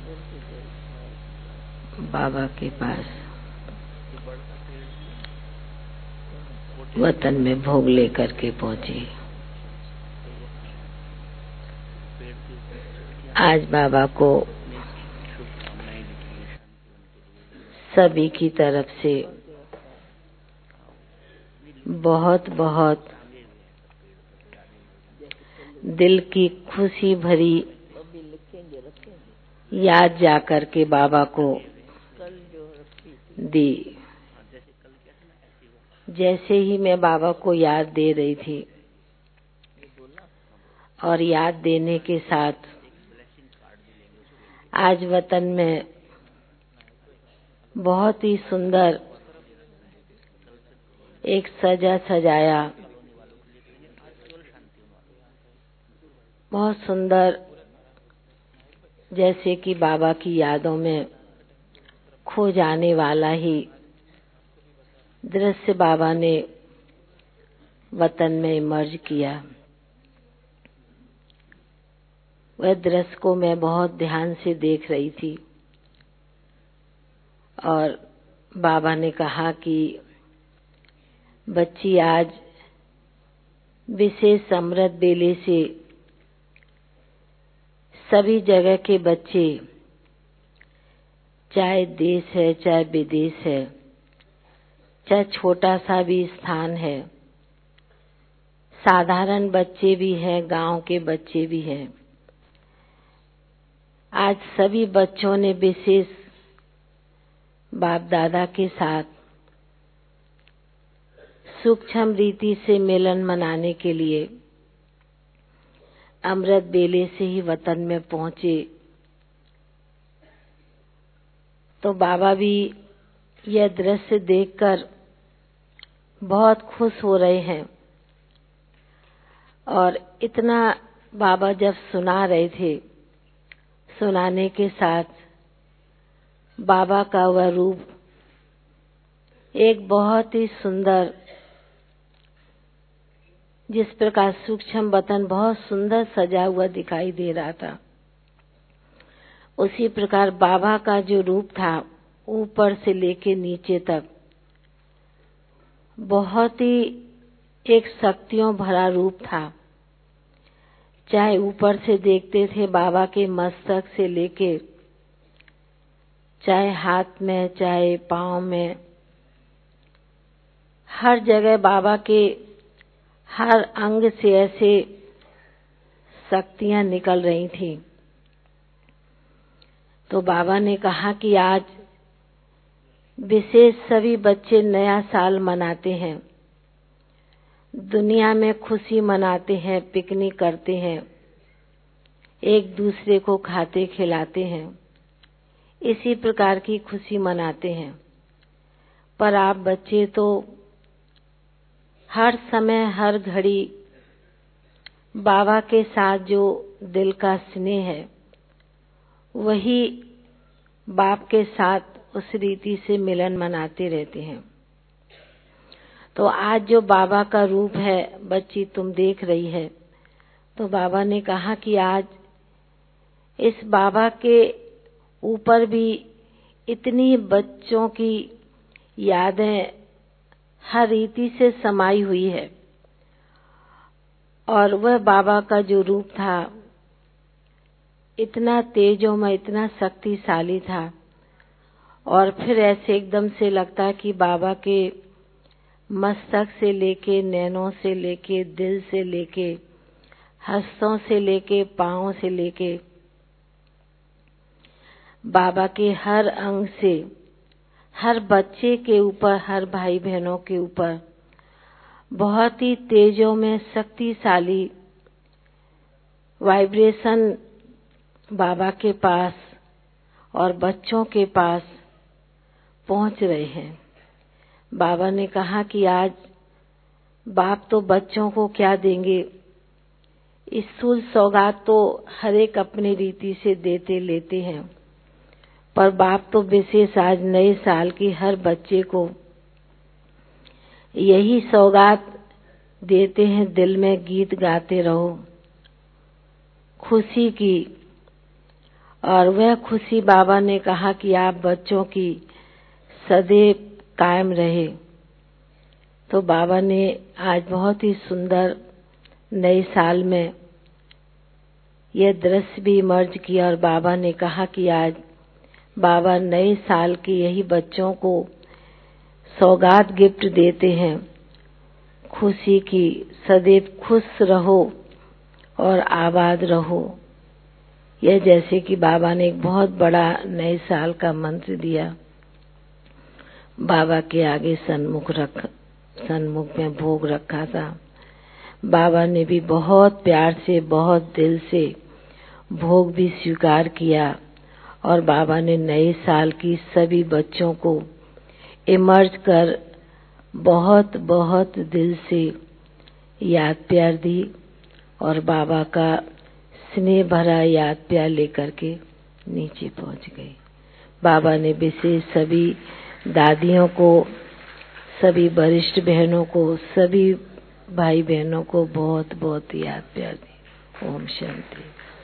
बाबा के पास वतन में भोग लेकर के पहुंची। आज बाबा को सभी की तरफ से बहुत बहुत दिल की खुशी भरी याद जाकर के बाबा को दी। जैसे ही मैं बाबा को याद दे रही थी और याद देने के साथ आज वतन में बहुत ही सुंदर एक सजा सजाया, बहुत सुंदर, जैसे कि बाबा की यादों में खो जाने वाला ही दृश्य बाबा ने वतन में इमर्ज किया। वह दृश्य को मैं बहुत ध्यान से देख रही थी और बाबा ने कहा कि बच्ची, आज विशेष अमृत बेले से सभी जगह के बच्चे, चाहे देश है चाहे विदेश है, चाहे छोटा सा भी स्थान है, साधारण बच्चे भी हैं, गांव के बच्चे भी हैं, आज सभी बच्चों ने विशेष बाप दादा के साथ सूक्ष्म रीति से मिलन मनाने के लिए अमृत बेले से ही वतन में पहुंचे। तो बाबा भी यह दृश्य देखकर बहुत खुश हो रहे हैं और इतना बाबा जब सुना रहे थे, सुनाने के साथ बाबा का वह रूप एक बहुत ही सुंदर, जिस प्रकार सूक्ष्म वतन बहुत सुंदर सजा हुआ दिखाई दे रहा था, उसी प्रकार बाबा का जो रूप था ऊपर से लेके नीचे तक बहुत ही एक शक्तियों भरा रूप था। चाहे ऊपर से देखते थे बाबा के मस्तक से लेके, चाहे हाथ में चाहे पांव में, हर जगह बाबा के हर अंग से ऐसे शक्तियां निकल रही थी। तो बाबा ने कहा कि आज विशेष सभी बच्चे नया साल मनाते हैं, दुनिया में खुशी मनाते हैं, पिकनिक करते हैं, एक दूसरे को खाते खिलाते हैं, इसी प्रकार की खुशी मनाते हैं। पर आप बच्चे तो हर समय हर घड़ी बाबा के साथ जो दिल का स्नेह है वही बाप के साथ उस रीति से मिलन मनाते रहते हैं। तो आज जो बाबा का रूप है बच्ची तुम देख रही है, तो बाबा ने कहा कि आज इस बाबा के ऊपर भी इतनी बच्चों की यादें हर रीति से समाई हुई है और वह बाबा का जो रूप था इतना तेजोमय, इतना शक्तिशाली था और फिर ऐसे एकदम से लगता है कि बाबा के मस्तक से लेके, नैनों से लेके, दिल से लेके, हस्तों से लेके, पांव से लेके, बाबा के हर अंग से, हर बच्चे के ऊपर, हर भाई बहनों के ऊपर बहुत ही तेजों में शक्तिशाली वाइब्रेशन बाबा के पास और बच्चों के पास पहुंच रहे हैं। बाबा ने कहा कि आज बाप तो बच्चों को क्या देंगे, स्थूल सौगात तो हर एक अपनी रीति से देते लेते हैं, पर बाप तो विशेष आज नए साल की हर बच्चे को यही सौगात देते हैं, दिल में गीत गाते रहो खुशी की और वह खुशी बाबा ने कहा कि आप बच्चों की सदैव कायम रहे। तो बाबा ने आज बहुत ही सुंदर नए साल में यह दृश्य भी इमर्ज किया और बाबा ने कहा कि आज बाबा नए साल के यही बच्चों को सौगात गिफ्ट देते हैं, खुशी की। सदैव खुश रहो और आबाद रहो। यह जैसे कि बाबा ने एक बहुत बड़ा नए साल का मंत्र दिया, बाबा के आगे सन्मुख में भोग रखा था। बाबा ने भी बहुत प्यार से, बहुत दिल से भोग भी स्वीकार किया और बाबा ने नए साल की सभी बच्चों को इमर्ज कर बहुत बहुत दिल से याद प्यार दी और बाबा का स्नेह भरा याद प्यार लेकर के नीचे पहुंच गए। बाबा ने विशेष सभी दादियों को, सभी वरिष्ठ बहनों को, सभी भाई बहनों को बहुत बहुत याद प्यार दी। ओम शांति।